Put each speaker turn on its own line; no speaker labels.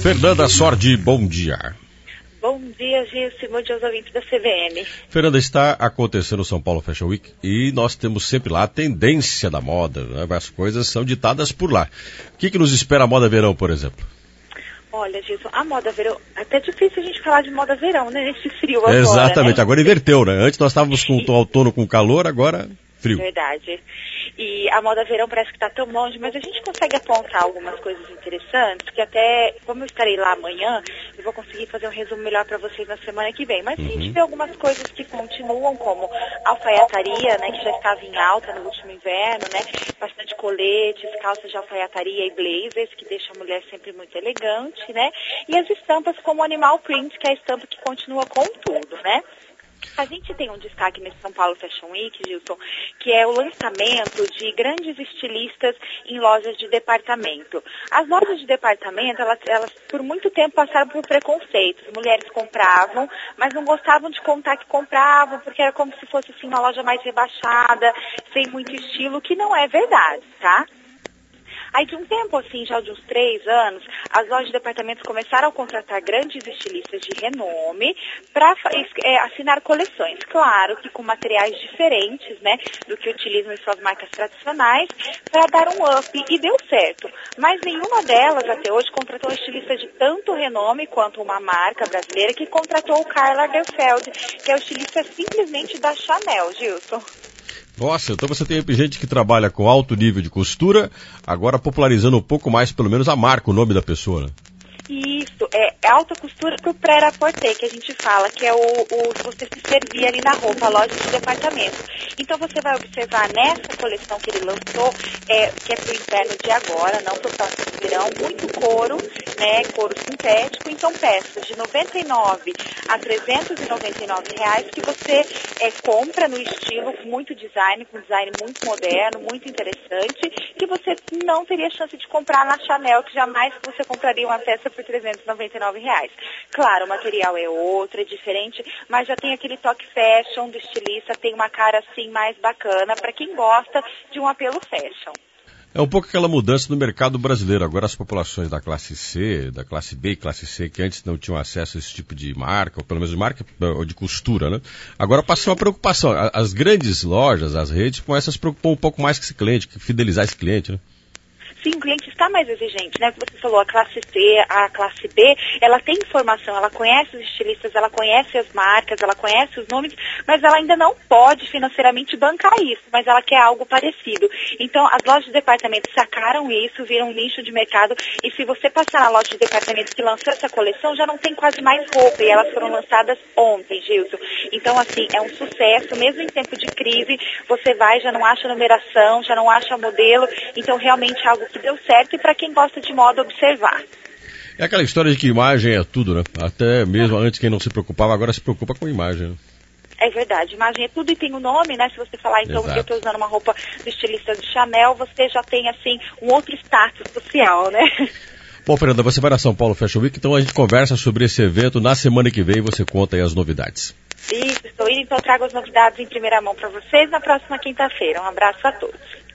Fernanda Sordi, bom dia.
Bom dia, Gilson, bom dia aos ouvintes da CBN.
Fernanda, está acontecendo o São Paulo Fashion Week e nós temos sempre lá a tendência da moda, né? As coisas são ditadas por lá. O que nos espera a moda verão, por exemplo?
Olha, Gilson, a moda verão, até difícil a gente falar de moda verão, né, nesse frio agora,
Exatamente,
né?
Agora inverteu, né? Antes nós estávamos com o outono com calor, agora frio.
Verdade. E a moda verão parece que está tão longe, mas a gente consegue apontar algumas coisas interessantes, que até, como eu estarei lá amanhã, eu vou conseguir fazer um resumo melhor para vocês na semana que vem. Mas a gente vê algumas coisas que continuam, como alfaiataria, né, que já estava em alta no último inverno, né, bastante coletes, calças de alfaiataria e blazers, que deixa a mulher sempre muito elegante, né, e as estampas como animal print, que é a estampa que continua com tudo, né. A gente tem um destaque nesse São Paulo Fashion Week, Gilson, que é o lançamento de grandes estilistas em lojas de departamento. As lojas de departamento, elas por muito tempo passaram por preconceitos. Mulheres compravam, mas não gostavam de contar que compravam, porque era como se fosse assim, uma loja mais rebaixada, sem muito estilo, que não é verdade, tá? Aí de um tempo assim, já de uns 3 anos, as lojas de departamentos começaram a contratar grandes estilistas de renome para assinar coleções. Claro que com materiais diferentes, né, do que utilizam em suas marcas tradicionais, para dar um up. E deu certo. Mas nenhuma delas até hoje contratou um estilista de tanto renome quanto uma marca brasileira que contratou o Karl Lagerfeld, que é o estilista simplesmente da Chanel, Gilson.
Nossa, então você tem gente que trabalha com alto nível de costura, agora popularizando um pouco mais, pelo menos a marca, o nome da pessoa, né?
Isso, é alta costura pro prêt-à-porter, que a gente fala, que é se você se servir ali na roupa, a loja de departamento. Então você vai observar nessa coleção que ele lançou, que é pro inverno de agora, não pro próximo verão, muito couro, né, couro sintético, então peças de 99 a 399 reais que você compra no estilo com muito design, com design muito moderno, muito interessante, que você não teria chance de comprar na Chanel, que jamais você compraria uma peça por 399 reais. Claro, o material é outro, é diferente, mas já tem aquele toque fashion do estilista, tem uma cara assim mais bacana para quem gosta de um apelo fashion.
É um pouco aquela mudança no mercado brasileiro. Agora as populações da classe C, da classe B e classe C, que antes não tinham acesso a esse tipo de marca, ou pelo menos de marca ou de costura, né? Agora passou a preocupação. As grandes lojas, as redes, começam a se preocupar um pouco mais com esse cliente, fidelizar esse cliente, né?
Sim, o cliente está mais exigente, né? Como você falou, a classe C, a classe B, ela tem informação, ela conhece os estilistas, ela conhece as marcas, ela conhece os nomes, mas ela ainda não pode financeiramente bancar isso, mas ela quer algo parecido. Então, as lojas de departamento sacaram isso, viram um nicho de mercado, e se você passar na loja de departamento que lançou essa coleção, já não tem quase mais roupa, e elas foram lançadas ontem, Gilson. Então, assim, é um sucesso, mesmo em tempo de crise, você vai, já não acha numeração, já não acha modelo, então realmente é algo que deu certo e para quem gosta de moda observar.
É aquela história de que imagem é tudo, né? Até mesmo antes quem não se preocupava, agora se preocupa com imagem, né?
É verdade, imagem é tudo e tem o nome, né? Se você falar, então,
Exato.
eu estou usando uma roupa do estilista de Chanel, você já tem, assim, um outro status social, né?
Bom, Fernanda, você vai na São Paulo Fashion Week, então a gente conversa sobre esse evento na semana que vem e você conta aí as novidades.
Isso, estou indo, então trago as novidades em primeira mão para vocês na próxima quinta-feira. Um abraço a todos.